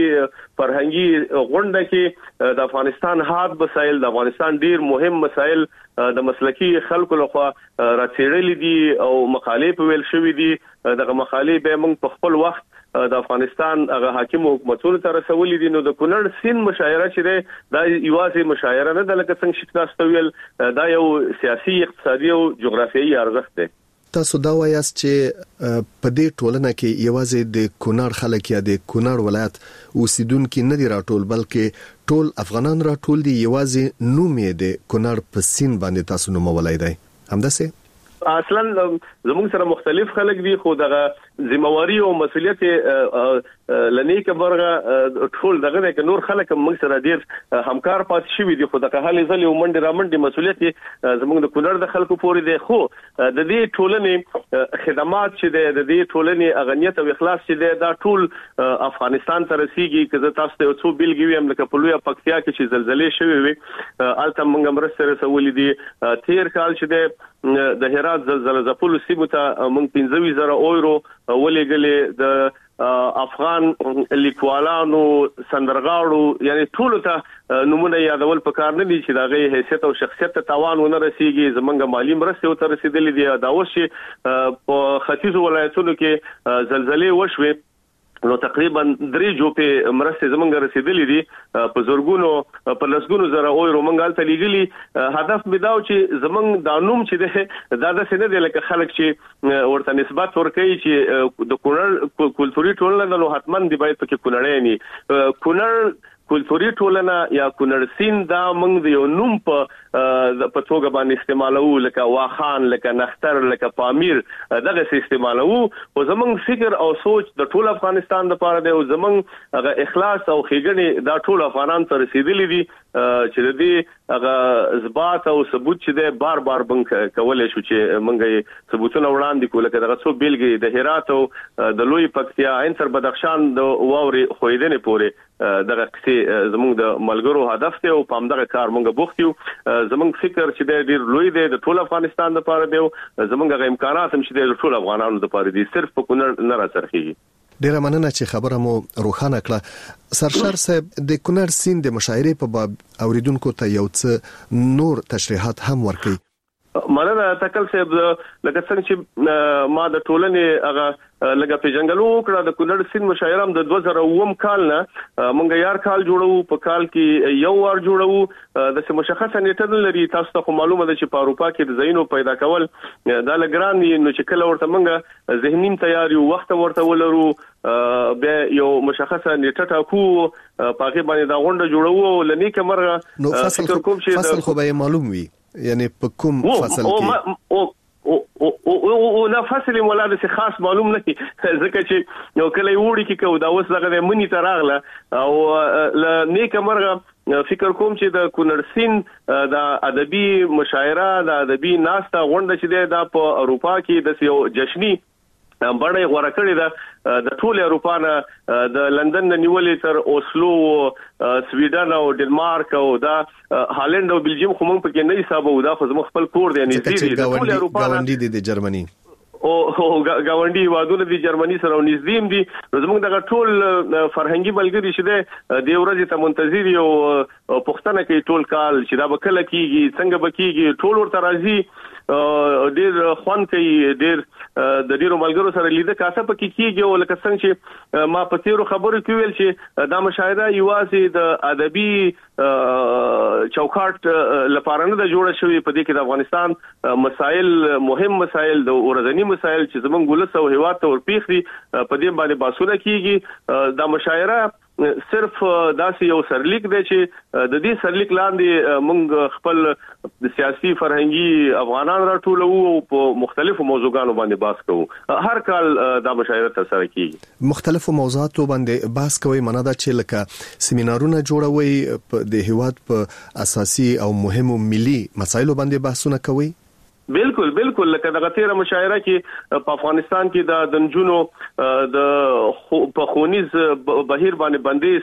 فرهنګي غونډه کې د افغانستان حاد مسایل د افغانستان ډیر مهم مسایل د مسلکی خلکو لخوا راڅېړل دي او مقالې په ویل شوې دي دغه مقالې به موږ په خپل وخت د افغانستان هغه حاکم حکومتونو ته رسولې دي نو د کونړ سین مشاعره چې ده دا یوازې مشاعره نه ده لکه څنګه چې تاسو ویل دا یو سیاسي اقتصادي او جغرافیایي ارزښت دی. تاسو دا وایاست چې په دې ټولنه کې یوازې د کونړ خلک یا د کونړ ولایت اوسیدونکو نه دي راټول بلکې ټول افغانان راټول دي یوازې نوم یې د کونړ په سین باندې تاسو نومولای دی همداسې اصلا زموږ سره مختلف خلک دي خو دغه ذمہواری او مسولیت لنیکه برغه ټول دغه کې نور خلک موږ سره ډیر همکار پات شي دي خو دغه حالې ځلې ومنډي رامنډي مسولیت زموږ د کونړ د خلکو پورې دي خو د دې ټولنې خدمات چې د دې ټولنې اغنیت او اخلاص چې دا ټول افغانستان ته رسیږي که تاسو ته څو بیلګې ویم لکه په لویه پکتیا کې چې زلزلې شوې وي الته موږ مرسته رسولې دي تیر کال چې د هرات زلزلې زپلو سیمه ته موږ 15000 اورو ولېګلې د افغان لیکوالانو سندرغاړو یعنی ټول ته نمونه یادول پکار نه دي چې دغه حیثیت او شخصیت ته تاوان ونه رسیږي زمونږ مالی مرسته ته رسیدلې دي دا اوس چې په ختیځ ولایتونو کې زلزلې وشوي نو تقریبا 3 جوپه مرسته زمونږ رسیدلې دي په زورګونو په لسګونو زره اورو مونږ ته لګلي هدف بداو چې زمونږ د نوم چې دا د سینې د لکه خلک چې ورته نسبت ورکوي چې د کونړ کلتوري ټولنه نو حتمن دی باید پکې کونړی نه کونړ کلتوري ټولنه یا کونړ سین دا موږ د یو نوم په توګه باندې استعمالو لکه واخان لکه نختر لکه پامیر دغه استعمالو او زمونږ فکر او سوچ د ټول افغانستان لپاره دی او زمونږ هغه اخلاص او خېګنې دا ټول افغانان ته رسیدلې دي چې د دې هغه اثبات او ثبوت چې د بار بار بنک کولای شو چې موږ ثبوتونه وړاندې کول کړه دغه څو بیلګې د هرات او د لوی پکتیا عین تر بدخشان د واوري خویدنې پورې دغه کسي زموږ د ملګرو هدف ته او پام دغه کار مونږ بوختیو زموږ فکر چې د ډیر لوی دی د ټول افغانستان لپاره دی زموږ غو امکانات هم چې د ټول افغانانو لپاره دي صرف په کونړ نه راځي. ډیره مننه چې خبره مو روښانه کړه. سرشار صاحب د کونړ سیند د مشاعرې په باب اوریدونکو ته یو څه نور تشریحات هم ورکړي. مننه تکل صاحب لکه څنګه چې ما د ټولنې هغه لکه پیژنګلو کړه د کونړ سین مشاعرم د 2009 کال نه مونږ یار کال جوړو په کال کې یو ور جوړو د مشخصه نیټه لري تاسو ته معلومه ده چې په اروپا کې د زینو پیدا کول د لګران نو چې کله ورته مونږ ذهنیم تیاری وخت ورته ولرو به یو مشخصه نیټه ټاکو پاکي باندې دا غونډه جوړو لنی کمرغه فصل خو به معلوم وي یعنی په کوم فصل کې او لا فصل مولا د خاص معلوم نه ځکه چې یو کله وړي کې کو دا اوس دغه منی تراغله او ل نیک مرغه فکر کوم چې د کونړ سین د ادبي مشاعره د ادبي ناسته غونډه چې د په اروپا کې د یو جشنی بړې غوړه کړې ده د ټول اروپا نه د لندن نیولې تر اوسلو سویډن او ډنمارک او دا هالند او بلجیم خو موږ پکې نه حسابو دا خو زموږ خپل کور دی نږدې د ټول اروپا غونډې د جرمني او گاونډي وادونه د جرمني سره نږدې دي زموږ دغه ټول فرهنګي ملګری چې د ورځې ته منتظر یو پښتنه کې ټول کال چې دا بکله کیږي څنګه بکیږي ټول ورته راځي ډیر خوان کوي ډیر د ډیرو ملګرو سره لیده کاسه پکې کیږي او لکه څنګه چې ما په تیرو خبرو کې ویل چې دا مشاهده یوازې د ادبي چوکاټ لپاره نه جوړه شوې په دې کې د افغانستان مسائل مهم مسائل د ورځنی مسائل چې زمونږ ولس او هیواد ته ورپیخي په دې باندې باسونه کیږي دا مشاعره صرف داسې یو سرلیک دی چې د دې سرلیک لاندې موږ خپل د سیاسي فرهنګي افغانان راټولو او په مختلفو موضوعاتو باندې بحث کوو هر کال دا مشاعره ترسره کیږي مختلفو موضوعاتو باندې بحث کوي منه دا چې لکه سیمینارونه جوړوي د هیواد په اساسي او مهمو ملي مسایلو باندې بحثونه کوي بالکل لکه دغه تیره مشاعره کې په افغانستان کې د دنجونو د په خونیز بهیر باندې بندیز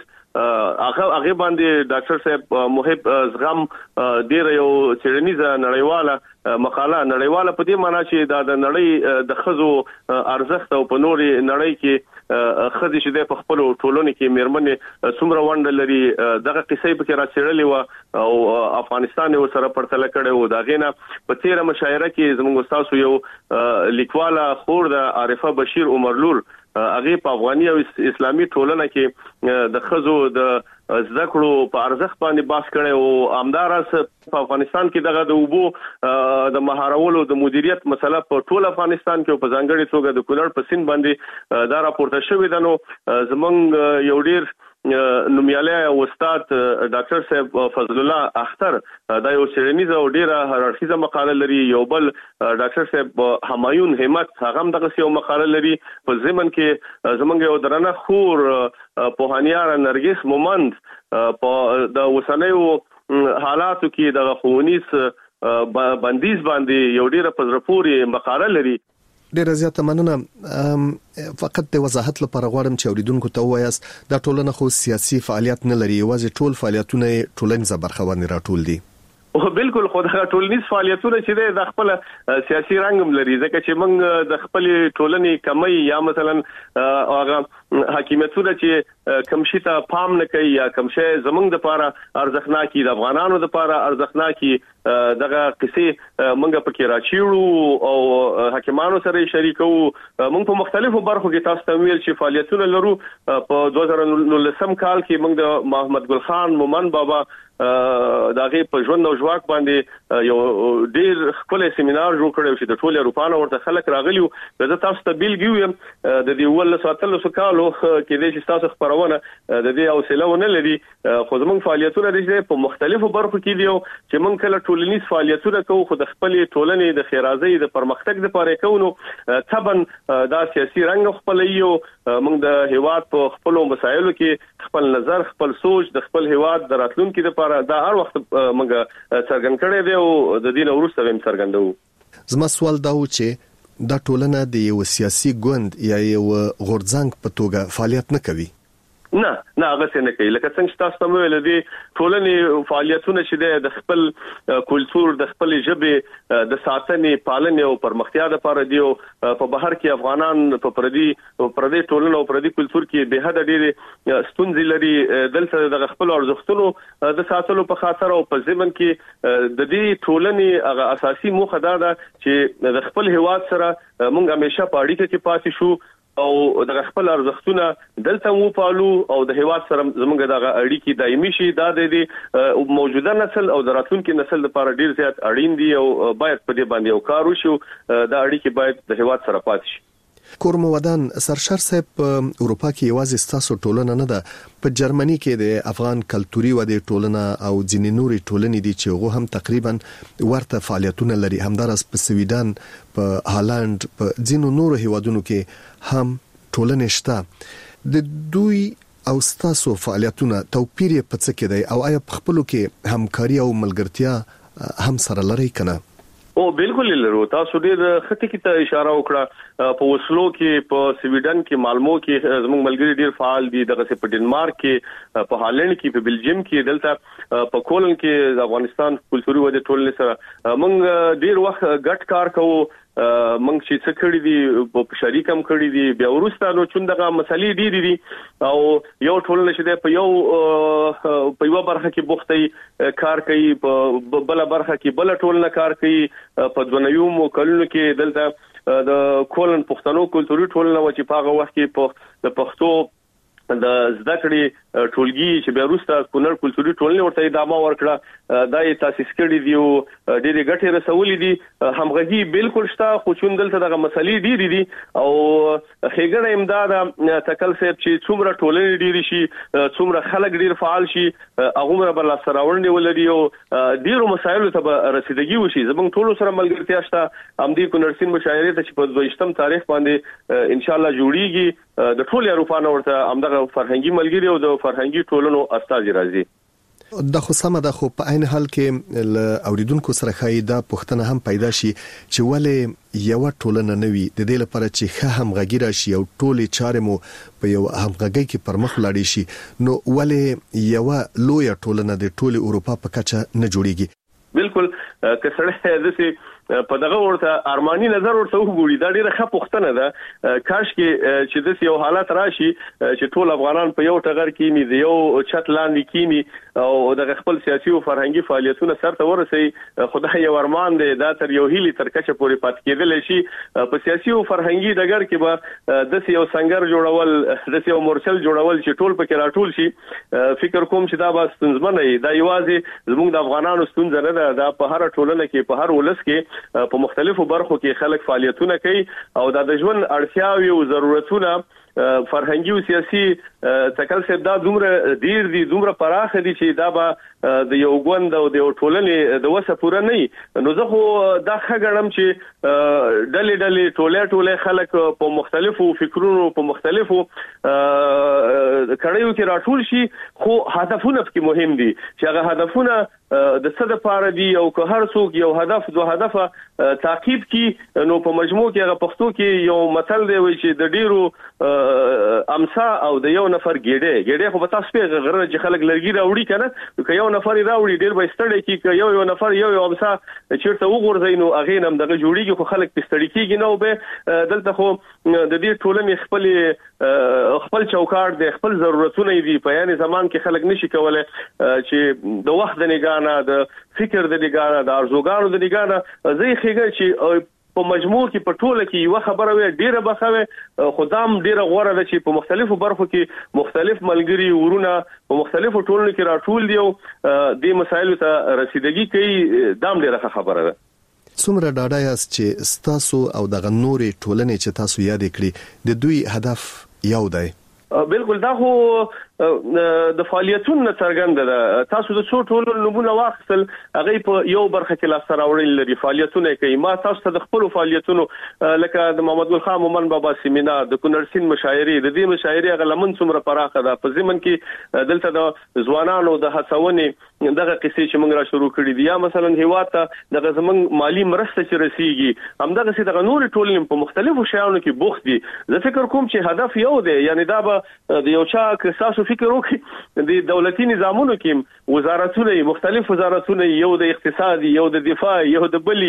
هغه باندې ډاکټر صاحب محب زغم ډیر یو چیرنیزه نړیواله مقاله نړیواله په دې معنی چې د نړۍ د خزو ارزښت او په نوري نړۍ کې خزي چې په خپل ټولنه کې میرمنې څومره وند لري دغه قصې په کې راڅړلې و او افغانستان یو سره پرتل کړي و دا غینه په تیره مشاعره کې زموږ استاد یو لیکواله خور د عارفه بشیر عمرلور هغه په افغاني او اسلامي ټولنه کې د خزو د زدکړو په ارزښت باندې بحث کړي او امدارس په افغانستان کې دغه د وبو د مهارولو د مدیریت مسله په ټول افغانستان کې په ځانګړي توګه د کونړ په سین باندې دا راپورته شوې ده نو زمونږ یو ډیر نومیاله استاد ډاکټر صاحب فضل الله اختر دا یو سیرنیزه او ډیره هرارخیزه مقاله لري یو بل ډاکټر صاحب همایون همت هغه هم دغه یو مقاله لري په ځمن کې زمونږ یو درنه خور پوهانیار نرګس مومند په د وسنیو حالاتو کې د خونیس بندیز باندې یو ډیره پزرپوري مقاله لري ډیر زیاته مننه فقط د وضاحت لپاره غواړم چې اوریدونکو ته وایاست دا ټولنه خو سیاسي فعالیت نه لري یوازې ټول فعالیتونه ټولنیزه برخه باندې راټول دي او بالکل خو د ټولنیز فعالیتونه چې د خپل سیاسي رنګم لري ځکه چې موږ د خپل ټولنې کمی یا مثلا هغه حکومتونه چې کمشي ته پام نه کوي یا کمشه زمونږ د لپاره ارزښتناکي د افغانانو د لپاره ارزښتناکي دغه قصې موږ پکې راچیړو او حکیمانو سره شریکو موږ په مختلفو برخو کې تاسو ته ویل چې فعالیتونه لرو په 2019 کال کې موږ د محمد ګل خان مومن بابا داغه په ژوند او ژواک باندې یو ډیر خپل سیمینار جوړ کړو چې د ټول اروپا نه ورته خلک راغلي وو زه تاسو ته بیلګیو د دې ول ساتلو کالو کې د تاسو خبرونه د دې حوصله ونه لري خو زموږ فعالیتونه د په مختلفو برخو کې دي چې موږ کله ټولنیز فعالیتونه کوو خو د خپل ټولنې د خیرازۍ د پرمختګ لپاره کوو طبعا دا سیاسي رنګ خپل یو موږ د هیواد په خپل مسایلو کې خپل نظر خپل سوچ د خپل هیواد د راتلونکو لپاره دا هر وخت موږ څرګند کړی دی او د دې وروسته هم څرګندو زما سوال دا و چې دا ټولنه د یو سیاسي ګوند یا یو غورځنګ په توګه فعالیت نه کوي نه هغه څه نه کوي. لکه څنګه تاسو ته ویل دي ټولنې فعالیتونه چې د خپل کلچر د خپل ژبې د ساتنې پالنې او پرمختیا لپاره دی او په بهر کې افغانان په پردي ټولنه او پردي کلچر کې به حد ډېر ستونزې لري. دلته د خپل ارزښتونو د ساتلو په خاطر او په ځمن کې د دې ټولنې هغه اساسي موخه ده چې د خپل هیواد سره موږ همیشه په اړیکه کې پاتې شو او د خپل ارزښتونه دلته مو پالو او د هیواد سره زموږ د اړیکې دایمي شي. دا د موجوده نسل او د راتلونکي نسل لپاره ډیر زیات اړین دي او باید په دې باندې یو کار وشي. د اړیکې باید د هیواد سره پاتې شي. کورمو ودان سرشار صاحب په اروپا کې یوازې ستاسو ټولنه نه ده، په جرمني کې د افغان کلتوري ودې ټولنه او ځینې نورې ټولنې دي چې هغه هم تقریبا ورته فعالیتونه لري. همدارس په سویډن، په هالند، په ځینو نورو هیوادونو کې هم ټولنې شته. د دوی او ستاسو فعالیتونه توپیر په څه کې دی او آیا په خپلو کې همکاري او ملګرتیا هم سره لري کنه؟ او بالکل لرو. تاسو ډېر خطي کې ته اشاره وکړه. په وسلو کې، په سویډن کې، مالمو کې زموږ ملګري ډېر فعال دي. دغه په ډنمارک کې، په هالند کې، په بلجیم کې، دلته په کولن کې د افغانستان کلتوري ودې ټولنې سره موږ ډېر وخت ګډ کار کوو. موږ چې څه کړی دي په شریک هم کړی دي. بیا ورسته نو چې دغه مسلې ډېرې دي او یو ټولنه چې په یو برخه کې بوختي کار کوي، په بل برخه کې بل ټولنه کار کوي. په دونیوم کلونو کې دلته د کولن پښتنو کلتوري ټولنه و چې په هغه وخت کې د پښتو د زده کړې ټولګي چې بیا وروسته کونړ کلتوري ټولنې ورته ادامه ورکړه. دا یې تاسیس کړی دی او ډېرې ګټې رسولې دي. همغږي بالکل شته، خو چې دلته دغه مسلې ډېرې دي او ښېګڼه امداد تکل صاحب چې څومره ټولنې ډېرې شي، څومره خلک ډېر فعال شي، هغه به لاسته راوړنې ولري او ډېرو مسایلو ته به رسیدګي وشي. زموږ ټولو سره ملګرتیا شته. همدې کونړ سیند مشاعرې ته چې په 22 تاریخ باندې ان شاء الله جوړیږي، د ټول اروپا نه ورته همدغه فرهنګي ملګری او د فرهنګي ټولنو استاد راځي. د خو سم ده، خو په عین حال کې ل اوریدونکو سره خایدا پښتنه هم پیدا شي چې ولې یو ټولنه نوي د دې لپاره چې ښه همغږي راشي او ټولې چارې مو په یو همغږي کې پرمخ لاړې شي، نو ولې یو لوی ټولنه د ټول اروپا په کچه نه جوړیږي؟ بالکل که سره دسي په دغه ورته ارماني نظر ورته وګوري دا ډیره ښه پوښتنه ده. کاش کې چې د یو حالت راشي چې ټول افغانان په یو ټغر کې می دی یو چت لاندې کیمی او د خپل سیاسي او فرهنګي فعالیتونو سره ورسي. خدای یو ارمان دی دا تر یو هیلي تر کچه پورې پات کېدل شي. په سیاسي او فرهنګي ډګر کې به د یو سنگر جوړول، د یو مورچل جوړول چې ټول پکې راټول شي. فکر کوم چې دا به ستونزمنه وي. دا یوازې زموږ د افغانانو ستونزه نه ده، دا په هر ټولنه کې، په هر ولس کې، په مختلفو برخو کې خلک فعالیتونه کوي او د ژوند اړتیاوې او ضرورتونه فرهنګي او سیاسي تکل څخه دا دومره ډیر دي، دومره پراخ دي چې دا به د یو غوند او د ټولنې د وسه پوره نه. نو زه خو دا ښه ګڼم چې ډلې ټوله خلک په مختلفو فکرونو، په مختلفو کړهیو کې راټول شي، خو هدفونه پکې مهم دي چې هغه هدفونه د څه لپاره دي او که هر څوک یو هدف دوه هدف تعقیب کی نو په مجموع کې هغه پښتو کې یو مثال دی چې د ډیرو امسا او د یو نفر ګډه خو په تاسو په غره چې خلک لرګي راوړي کنه، که یو نفر راوړي ډیر به ستړي کی، که یو نفر یو امسا چیرته وګورځي نو هغه نم دغه جوړیږي، خو خلک پستړي کیږي نو به دلته خو د دې ټولنې خپل چوکاټ د خپل ضرورتونه دي. په یعنی زمان کې خلک نشي کولای چې د وخت د نگانه، د فکر د نگانه، د ارزوګانو د نگانه زه ښیګم چې په مجموع کې په ټوله کې یو خبره وي ډیره بخوي خدام ډیره غوړه ده چې په مختلفو برخو کې مختلف ملګری ورونه په مختلفو ټولنو کې راټول دي او د مسایلو ته رسیدګي کوي. دام ډیره خبره ده. څومره ډاډه یاست چې ستاسو او د نورې ټولنې چې تاسو یاد کړی د دوی هدف یو دی؟ بالکل دا خو د فعالیتونو څرګنده ده. تاسو د څو ټولو نمونه واخیستل، هغه په یو برخه کې لاس راوړل لري، فعالیتونه کوي. ما تاسو ته د خپل فعالیتونو لکه د محمد ګل خان مومن بابا سیمینار، د کونړ سیند مشاعرې، د دې مشاعرې هغه لمن څومره پراخه ده. په ځمن کې دلته د ځوانانو د هڅونې دغه قصې چې موږ را شروع کړې دي، یا مثلا هیواد ته دغه زمنګ مالی مرسته چې رسیږي، همدغه سي دغه نور ټولنې په مختلفو شیانو کې بوخت دي. زه فکر کوم چې هدف یو دی، یعنی دا به د یو چا که تاسو فکر وکړي د دولتي نظامونو کې وزارتونه مختلف وزارتونه یو د اقتصاد یو د دفاع یو د بلی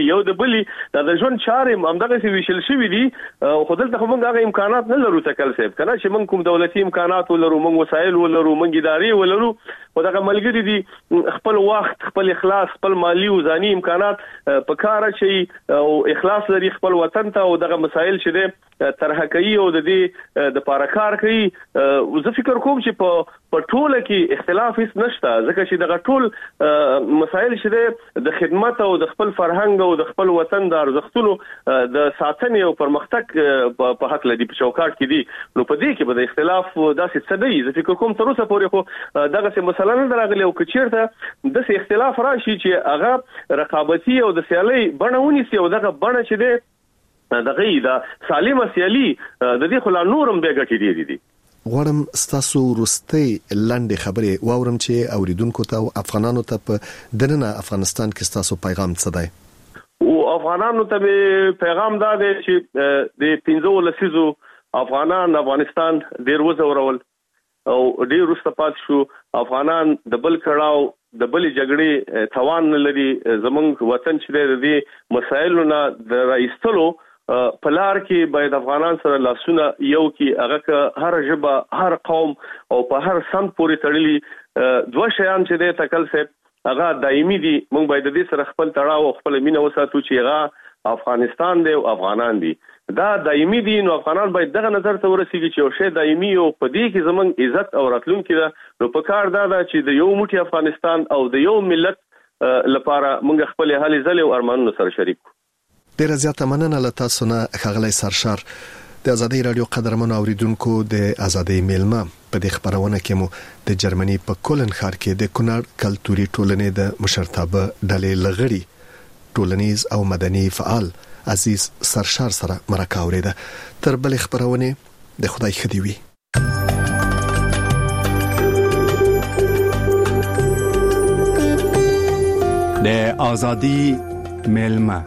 د ژوند چارې همدغه څه ویشل شوې دي خو دلته موږ هغه امکانات نه لرو تکل صاحب کنه چې موږ کوم دولتي امکانات ولرو موږ وسایل ولرو موږ ادارې ولرو او دغه ملګری دي خپل وخت خپل اخلاص خپل مالی او ځاني امکانات په کار شي او اخلاص لري خپل وطن ته او دغه مسایل چې د طرح کوي او د دې د پارکار کوي زه فکر کوم چې په ټوله کې اختلاف هیڅ نشته ځکه چې دغه ټول مسایل چې د خدمت او د خپل فرهنګ او د خپل وطن د ارزښتونو د ساتنې او پرمختګ په حق لدی په چوکاټ کې دي نو په دې کې به د اختلاف داسې څه دی زه فکر کوم تر اوسه پورې خو دغه څه مثلا نه راغلی او کچیرته د اختلاف راشي چې هغه رقابتي او د سیالي بڼه ونیسي او دغه بڼه چې ده دغه د سالمه سیالي د دې خلا نورم به ګټي دي غواړم ستاسو ورستي لاندې خبرې واورم چې اوریدونکو ته او افغانانو ته په دننه افغانستان کې ستاسو پیغام څه دی او افغانانو ته پیغام دا دی چې د 15 لسیزو افغانستان ډیر وزورول او ډیر رستپات شو افغانان د بل کړهو د بل جګړې توان لري زمونږ وطن چې د دې مسایلو نه د رئیستلو پلار کې باید افغانان سره لاسونه یو کې هغه هر ژبه هر قوم او په هر سم پورې تړلي دوه شیان چې د تکل صاحب هغه دایمي دي موږ باید د دې سره خپل تړاو خپل مینه وساتو چې هغه افغانستان دی او افغانان دي دا دایمي دي نو افغانان باید دغه نظر ته ورسیږي چې یو شی دایمي او په دې کې زمونږ عزت او راتلونکي ده نو په کار دا چې د یو موټي افغانستان او د یو ملت لپاره موږ خپل هلي ځلې او ارمانونه سره شریک ډیر زیاته مننه له تاسو نه خغلی سرشار د ازادي رادیو قدرمن اوریدونکو د ازادي میلمه په دې خبرونه کې مو د جرمني په کولن ښار کې د کونړ کلتوري ټولنې د مشرتابه ډلې لغړي ټولنیز او مدني فعال عزیز سرشار سره مرکه اوریده تر بل خبرونه د خدای خدي وي د ازادي میلمه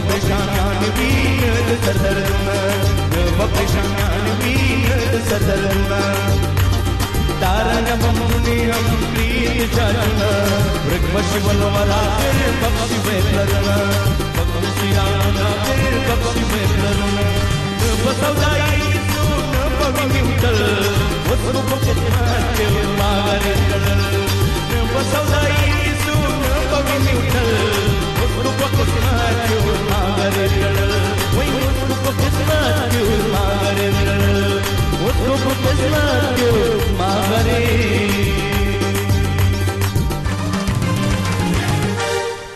پریشان وین سردرنا و پریشان وین سردرنا تارنگ بمونی ہم پریت جانا رکھ بشول ورا